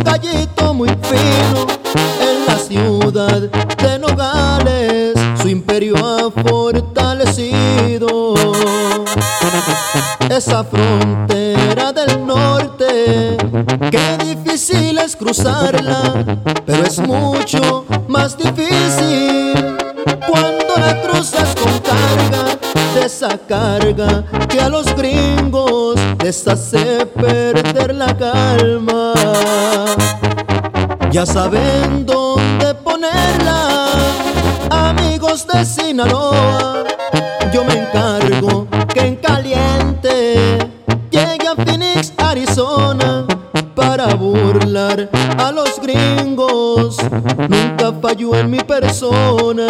gallito muy fino en la ciudad de Nogales, su imperio ha fortalecido. Esa frontera del norte, qué difícil es cruzarla, pero es mucho más difícil cuando la cruzas con carga, de esa carga que a los gringos les hace perder la calma. Ya saben dónde ponerla, amigos de Sinaloa. Yo me encargo que en caliente llegue a Phoenix, Arizona, para burlar a los gringos. Nunca falló en mi persona.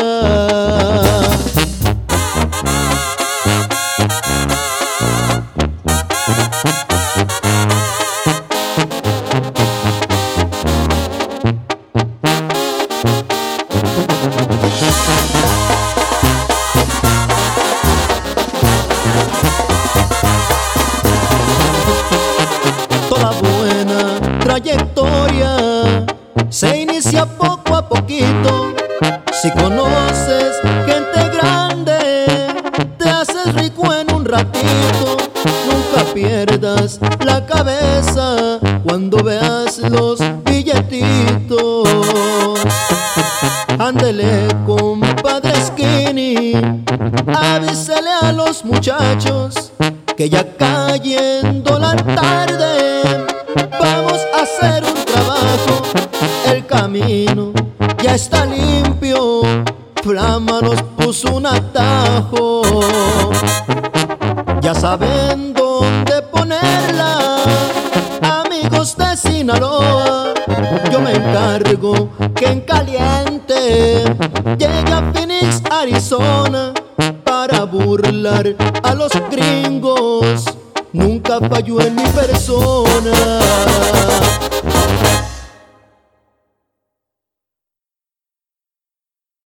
Toda buena trayectoria se inicia poco a poquito. Si conoces gente grande, te haces rico en un ratito. Nunca pierdas la cabeza cuando veas los billetitos. Ándele, compadre Skinny, avísele a los muchachos que ya cayendo la tarde vamos a hacer un trabajo. El camino ya está limpio, Flama nos puso un atajo. Ya saben dónde ponerla, amigos de Sinaloa. Yo me encargo que en caliente llegue a Phoenix, Arizona, para burlar a los gringos. Nunca falló en mi persona.